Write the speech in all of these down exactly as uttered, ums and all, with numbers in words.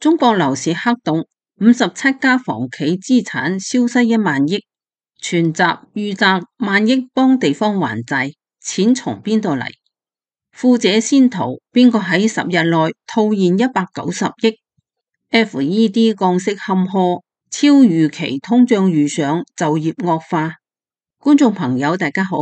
中國樓市黑洞，五十七家房企資產消失一萬億，存集預擲萬億幫地方還債，錢從邊度嚟？富者先逃，邊個喺十日內套現一百九十億 ？F E D 降息坎坷，超預期通脹遇上，就業惡化。觀眾朋友大家好，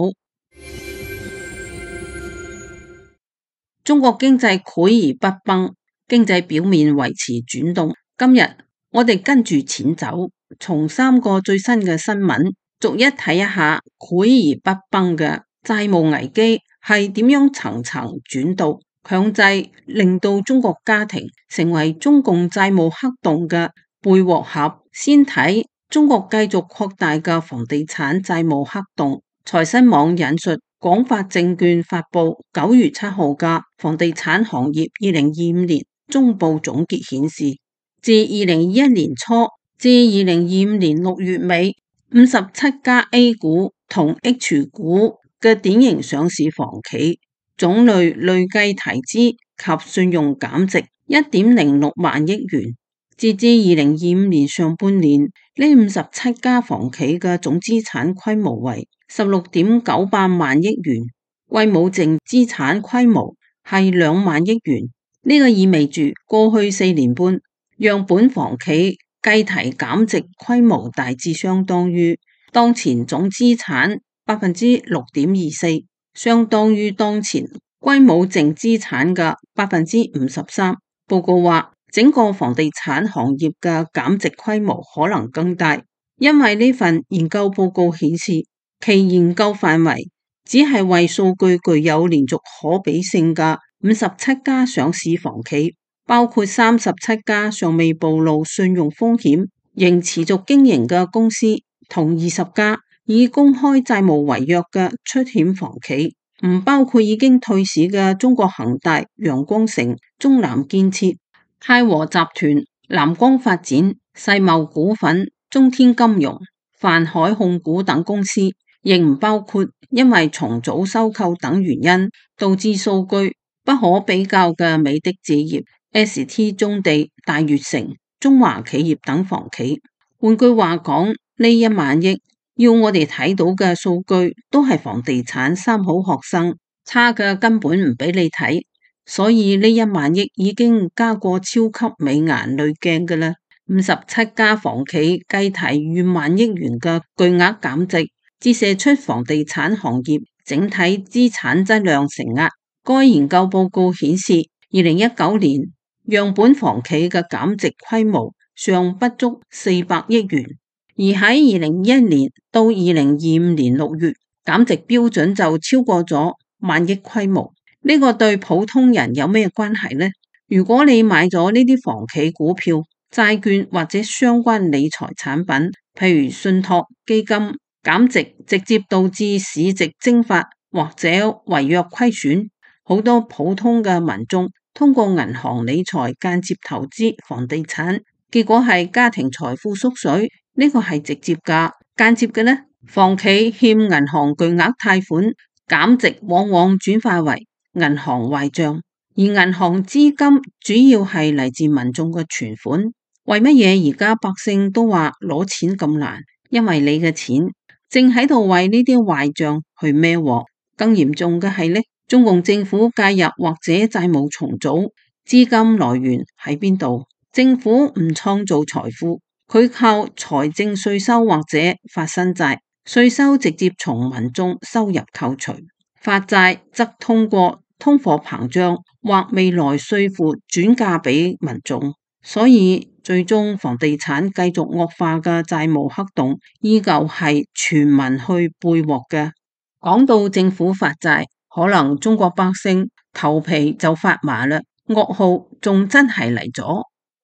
中國經濟潰而不崩，經濟表面維持轉動。今日我哋跟住錢走，從三個最新嘅新聞逐一睇一下潰而不崩嘅債務危機係點樣層層轉到強制令到中國家庭成為中共債務黑洞嘅背鍋俠。先睇中國繼續擴大嘅房地產債務黑洞。財新網引述廣發證券發布九月七號嘅房地產行業二零二五年中報總結顯示，自二零二一年初至二零二五年六月尾，五十七家 A 股同 H 股嘅典型上市房企總類累計提資及信用減值一點零六萬億元。截至二零二五年上半年，呢五十七家房企嘅總資產規模為十六點九八萬億元，歸母淨資產規模係兩萬億元。呢、這個意味住過去四年半，樣本房企計提減值規模大致相當於當前總資產百分之六點二四，相當於當前歸母淨資產嘅百分之五十三。報告話，整個房地產行業嘅減值規模可能更大，因為呢份研究報告顯示，其研究範圍只係為數據具有連續可比性嘅五十七家上市房企，包括三十七家尚未暴露信用風險仍持續經營嘅公司，同二十家已公開債務違約嘅出險房企，唔包括已經退市嘅中國恒大、陽光城、中南建設、泰和集團、南光發展、世茂股份、中天金融、泛海控股等公司，亦唔包括因為重組收購等原因導致數據不可比較嘅美的置業、S T 中地、大悅城、中華企業等房企。換句話講，呢一萬億要我哋睇到嘅數據都係房地產三好學生，差嘅根本唔俾你睇。所以呢一萬億已經加過超級美顏濾鏡嘅啦。五十七家房企計提逾萬億元嘅巨額減值，折射出房地產行業整體資產質量承壓。該研究報告顯示，二零一九年樣本房企嘅減值規模尚不足四百億元，而喺二零二一年到二零二五年六月，減值標準就超過咗萬億規模。呢個對普通人有咩關係呢？如果你買咗呢啲房企股票、債券或者相關理財產品，譬如信託基金，減值直接導致市值蒸發或者違約虧損，好多普通嘅民眾通過銀行理財間接投資房地產，結果係家庭財富縮水。呢個係直接㗎，間接嘅呢，房企欠銀行巨額貸款，減值往往轉化為銀行壞賬，而銀行資金主要係嚟自民眾嘅存款。為乜嘢而家百姓都話攞錢咁難？因為你嘅錢正喺度為呢啲壞賬去孭鑊。更嚴重嘅係呢，中共政府介入或者債務重組，資金來源喺邊度？政府唔創造財富，佢靠財政稅收或者發新債，稅收直接從民眾收入扣除。發債則通過通貨膨脹或未來稅負轉嫁俾民眾，所以最終房地產繼續惡化嘅債務黑洞依舊係全民去背鍋嘅。講到政府發債，可能中國百姓頭皮就發麻啦，噩耗仲真係嚟咗。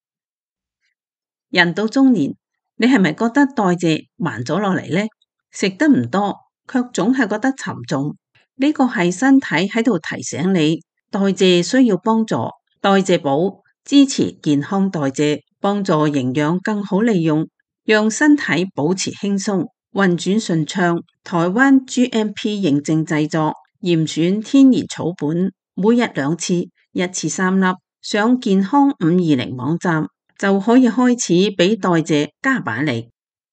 人到中年，你係咪覺得代謝慢咗落嚟呢？食得唔多，卻總係覺得沉重。呢個係身體喺度提醒你，代謝需要幫助，代謝寶支持健康代謝，幫助營養更好利用，讓身體保持輕鬆、運轉順暢。台灣 G M P 認證製作，嚴選天然草本，每日兩次，一次三粒。上健康五二零網站就可以開始俾代謝加把力。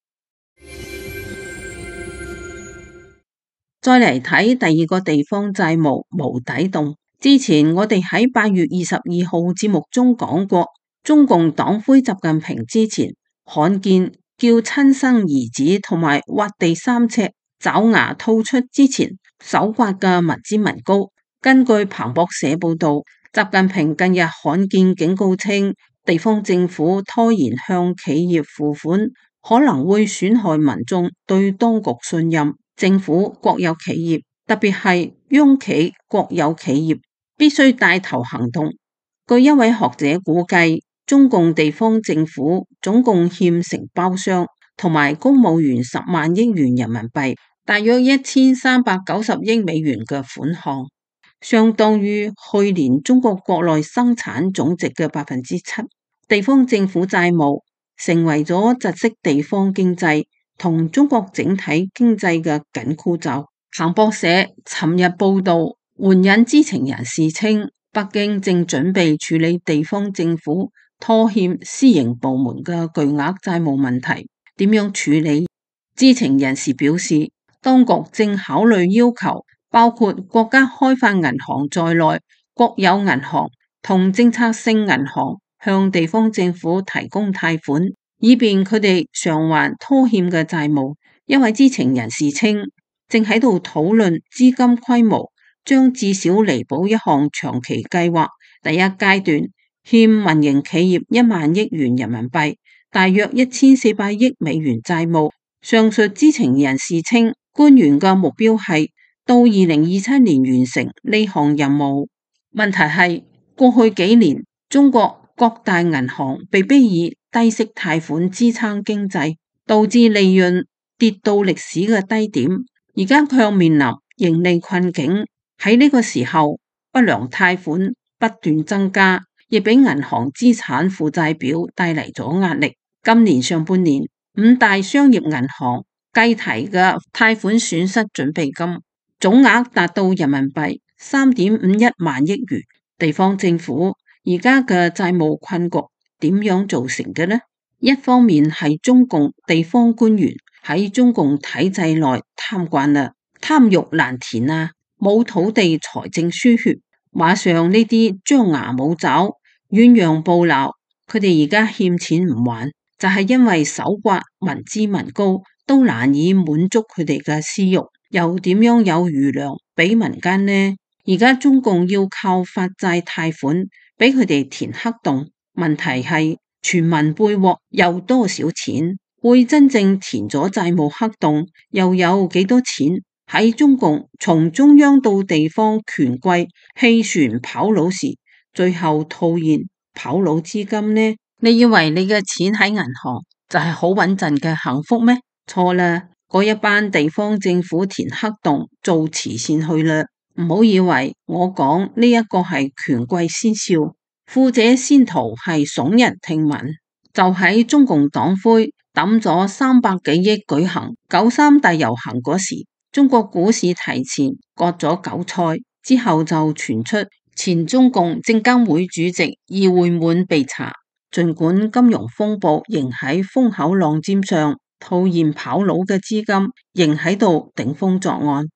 再嚟睇第二個地方債務無底洞。之前我哋喺八月二十二號節目中講過，中共黨魁習近平之前罕見叫親生兒子同埋挖地三尺爪牙吐出之前手刮嘅民脂民膏。根據彭博社報道，習近平近日罕見警告稱，地方政府拖延向企業付款，可能會損害民眾對當局信任。政府國有企業，特別係央企國有企業，必須帶頭行動。據一位學者估計，中共地方政府總共欠承包商同埋公務員十萬億元人民幣，大約一千三百九十億美元嘅款項，相當於去年中國國內生產總值嘅百分之七。地方政府債務成為咗窒息地方經濟同中國整體經濟嘅緊箍咒。彭博社尋日報道，援引知情人士稱，北京正準備處理地方政府拖欠私營部門嘅巨額債務問題。點樣處理？知情人士表示，當局正考慮要求包括國家開發銀行在內國有銀行同政策性銀行向地方政府提供貸款，以便佢哋償還拖欠嘅債務。一位知情人士稱，正喺度討論資金規模，將至少彌補一項長期計劃。第一階段欠民營企業一萬億元人民幣，大約一千四百億美元債務。上述知情人士稱，官員嘅目標係到二零二七年完成呢項任務。問題係過去幾年，中國各大銀行被逼以低息貸款支撐經濟，導致利潤跌到歷史嘅低點，而家卻面臨盈利困境。喺呢個時候，不良貸款不斷增加，亦俾銀行資產負債表帶嚟咗壓力。今年上半年，五大商業銀行計提嘅貸款損失準備金總額達到人民幣三點五一萬億元。地方政府而家嘅債務困局點樣造成嘅呢？一方面係中共地方官員喺中共體制內貪慣啦，貪欲難填啊，冇土地財政輸血，馬上呢啲張牙舞爪、遠洋捕撈，佢哋而家欠錢唔還，就係因為手刮民脂民膏都難以滿足佢哋嘅私欲，又點樣有餘糧俾民間呢？而家中共要靠發債貸款俾佢哋填黑洞，問題係全民貝獲有多少錢？會真正填咗債務黑洞又有幾多錢？喺中共從中央到地方權貴棄船跑佬時，最後套現跑佬資金呢？你以為你嘅錢喺銀行就係好穩陣嘅幸福咩？錯啦，嗰一班地方政府填黑洞做慈善去啦。唔好以為我講呢一個係權貴先笑，富者先逃係聳人聽聞。就喺中共黨魁抌咗三百幾億舉行九三大遊行嗰時，中國股市提前割咗韭菜，之後就傳出前中共證監會主席易會滿被查。儘管金融風暴仍喺風口浪尖上，套現跑佬嘅資金仍喺度頂風作案。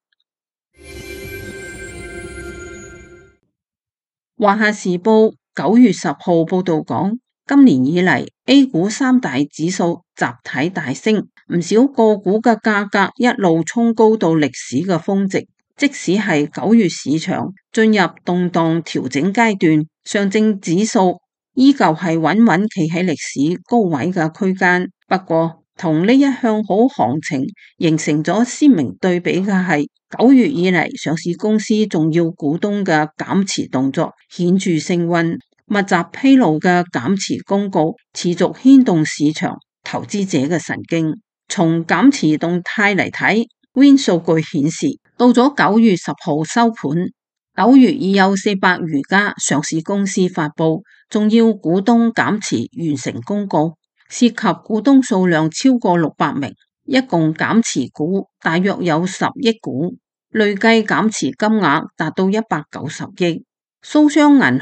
華夏時報九月十號報道講，今年以嚟 A 股三大指數集體大升，唔少個股嘅價格一路衝高到歷史嘅峰值。即使係九月市場進入動盪調整階段，上證指數依舊係穩穩企喺歷史高位嘅區間。不過同呢一向好行情形成咗鮮明對比嘅係，九月以嚟上市公司重要股東嘅減持動作顯著升溫，密集披露嘅減持公告持續牽動市場投資者嘅神經。從減持動態嚟睇，Win 數據顯示，到咗九月十號收盤，九月已有四百餘家上市公司發布重要股東減持完成公告，涉及股東數量超過六百名，一共減持股大約有十億股，累計減持金額達到一百九十億。蘇商銀行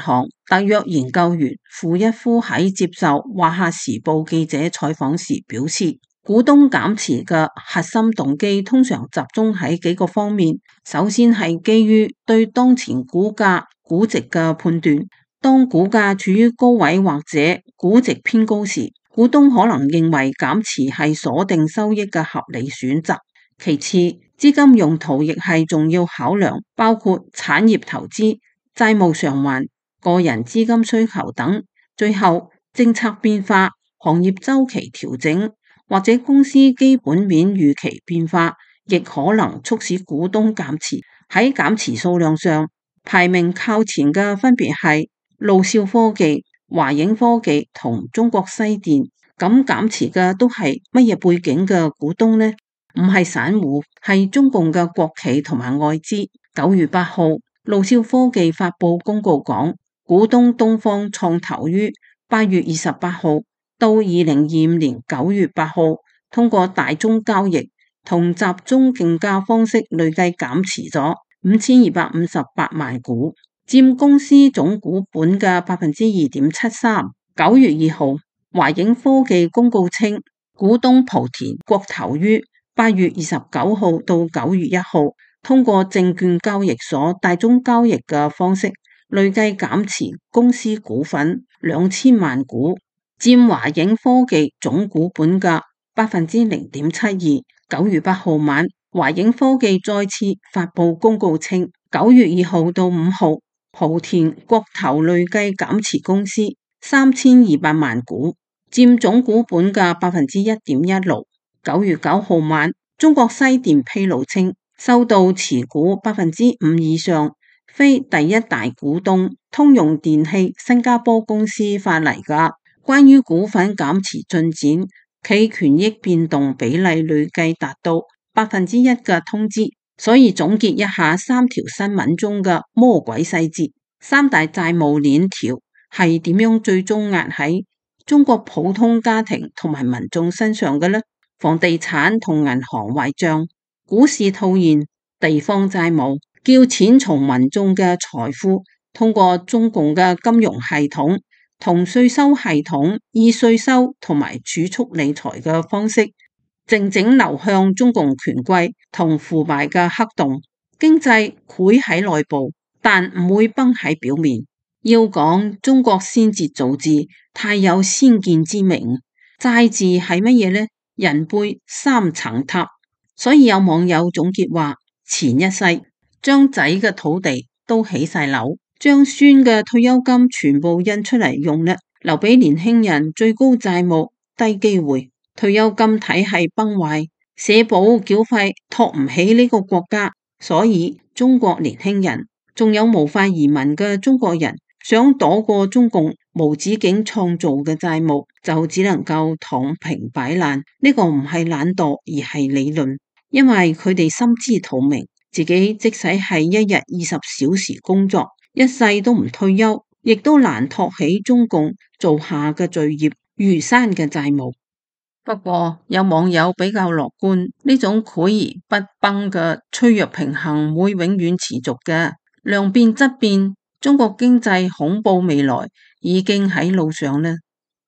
特約研究員傅一夫喺接受《華夏時報》記者採訪時表示，股東減持嘅核心動機通常集中喺幾個方面。首先係基於對當前股價估值嘅判斷，當股價處於高位或者估值偏高時，股東可能認為減持係鎖定收益嘅合理選擇。其次，資金用途亦係重要考量，包括產業投資、債務償還、個人資金需求等。最後，政策變化、行業周期調整，或者公司基本面預期變化，亦可能促使股東減持。喺減持數量上，排名靠前嘅分別係路兆科技、華映科技同中國西電。咁減持嘅都係乜嘢背景嘅股東呢？唔係散戶，係中共嘅國企同埋外資。九月八號，路兆科技發佈公告講，股東東方創投於八月二十八號到二零二五年九月八號，通過大宗交易同集中競價方式累計減持咗五千二百五十八萬股，佔公司總股本嘅百分之二點七三。九月二號，華映科技公告稱，股東莆田國投於八月二十九號到九月一號，通過證券交易所大宗交易嘅方式，累計減持公司股份兩千萬股，佔華映科技總股本嘅百分之零點七二。九月八號晚，華映科技再次發布公告稱，九月二號到五號，莆田國投累計減持公司三千二百萬股，佔總股本嘅百分之一點一六。九月九號晚，中國西電披露稱，收到持股百分之五以上非第一大股東通用電氣新加坡公司發嚟嘅關於股份減持進展、其權益變動比例累計達到百分之一嘅通知。所以總結一下三條新聞中嘅魔鬼細節，三大債務鏈條係點樣最終壓喺中國普通家庭同埋民眾身上嘅呢？房地產同銀行壞賬、股市套現、地方債務，叫錢從民眾嘅財富通過中共嘅金融系統同稅收系統，以稅收同埋儲蓄理財嘅方式，靜靜流向中共權貴同腐敗嘅黑洞。經濟潰喺內部，但唔會崩喺表面。要講中國先哲造字，太有先見之明。債字係乜嘢呢？人背三層塔。所以有網友總結話，前一世將仔嘅土地都起晒樓，將孫嘅退休金全部印出嚟用啦，留俾年輕人最高債務低機會，退休金體系崩壞，社保繳費托唔起呢個國家。所以中國年輕人仲有無法移民嘅中國人，想躲過中共無止境創造嘅債務，就只能夠躺平擺爛。呢個唔係懶惰，而係理論，因為佢哋心知肚明，自己即使係一日二十小時工作，一世都唔退休，亦都難托起中共做下嘅罪孽如山嘅債務。不過有網友比較樂觀，呢種潰而不崩嘅脆弱平衡會永遠持續嘅。量變質變，中國經濟恐怖未來已經喺路上啦。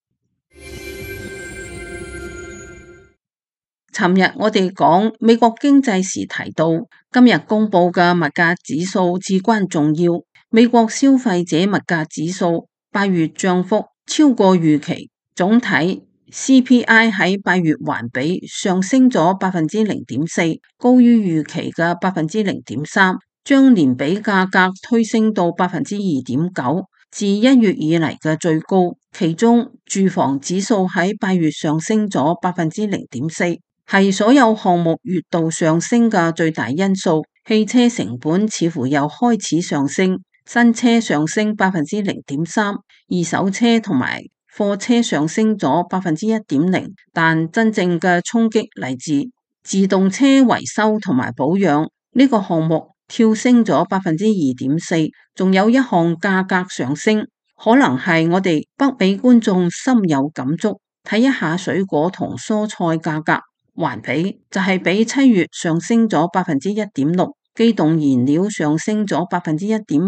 尋日我哋講美國經濟時提到，今日公布嘅物價指數至關重要。美國消費者物價指數八月漲幅超過預期，總體 C P I 喺八月環比上升咗百分之零點四，高於預期嘅百分之零點三。將年比價格推升到百分之二點九，自一月以嚟嘅最高。其中住房指數喺八月上升咗百分之零點四，係所有項目月度上升嘅最大因素。汽車成本似乎又開始上升，新車上升百分之零點三，二手車同埋貨車上升咗百分之一點零。但真正嘅衝擊嚟自自動車維修同埋保養呢個項目，跳升咗百分之二點四，仲有一項價格上升，可能係我哋北美觀眾深有感觸。睇一下水果同蔬菜價格，環比就係比七月上升咗百分之一點六，機動燃料上升咗百分之一點八，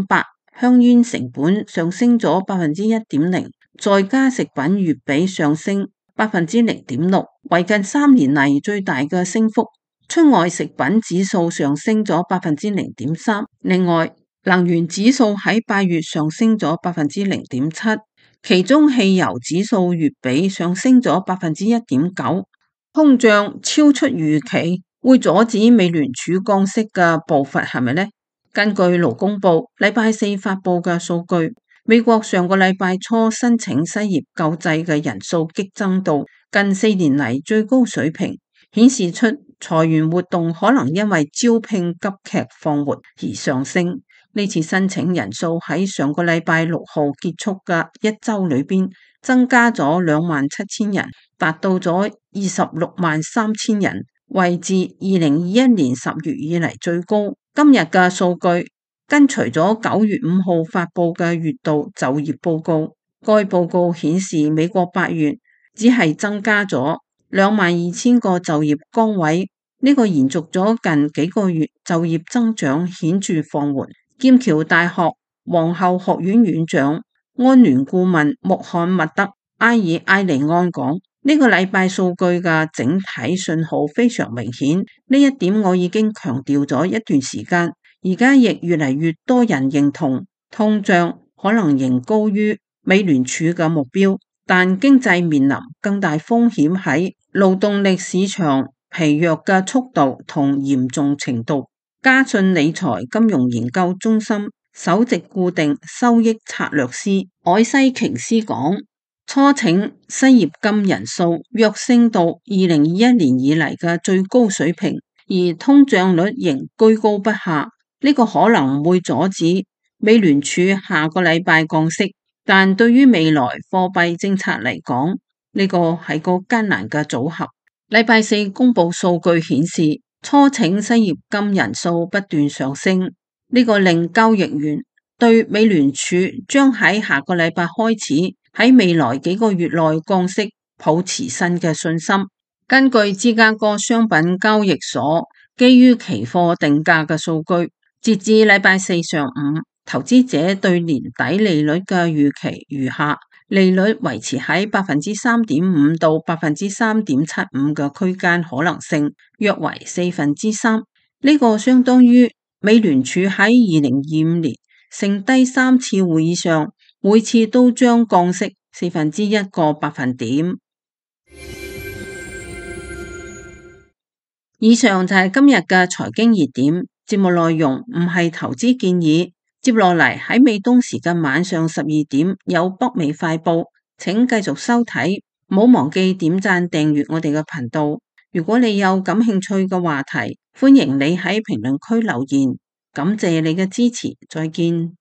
香煙成本上升咗百分之一點零，在家食品月比上升百分之零點六，為近三年嚟最大嘅升幅。出外食品指數上升咗百分之零點三，另外能源指數喺八月上升咗百分之零點七，其中汽油指數月比上升咗百分之一點九。通脹超出預期，會阻止美聯儲降息嘅步伐係咪呢？根據勞工部禮拜四發佈嘅數據，美國上個禮拜初申請失業救濟嘅人數激增到近四年嚟最高水平，顯示出裁員活動可能因為招聘急劇放緩而上升。呢次申請人數喺上個禮拜六號結束嘅一周裏邊增加咗兩萬七千人，達到咗二十六萬三千人，為自二零二一年十月以嚟最高。今日嘅數據跟隨咗九月五號發佈嘅月度就業報告，該報告顯示美國八月只係增加咗兩萬二千個就業崗位，呢個延續咗近幾個月就業增長顯著放緩。劍橋大學皇后學院院長安聯顧問穆罕默德埃爾埃尼安講：呢個禮拜數據嘅整體信號非常明顯，呢一點我已經強調咗一段時間，而家亦越嚟越多人認同通脹可能仍高於美聯儲嘅目標，但經濟面臨更大風險喺勞動力市場疲弱嘅速度同嚴重程度。嘉信理財金融研究中心首席固定收益策略師凱西瓊斯講：初請失業金人數躍升到二零二一年以嚟嘅最高水平，而通脹率仍居高不下。呢個可能會阻止美聯儲下個禮拜降息，但對於未來貨幣政策嚟講，呢個係個艱難嘅組合。禮拜四公佈數據顯示，初請失業金人數不斷上升，呢個令交易員對美聯儲將喺下個禮拜開始喺未來幾個月內降息抱持新嘅信心。根據芝加哥商品交易所基於期貨定價嘅數據，截至禮拜四上午，投資者對年底利率嘅預期如下：利率維持喺百分之三點五到百分之三點七五嘅區間，可能性約為四分之三。呢個相當於美聯儲喺二零二五年剩低三次會議上，每次都將降息四分之一個百分點。以上就係今日嘅財經熱點，節目內容唔係投資建議。接落嚟喺美東時間晚上十二點有北美快報，請繼續收睇，唔好忘記點讚訂閱我哋嘅頻道。如果你有感興趣嘅話題，歡迎你喺評論區留言。感謝你嘅支持，再見。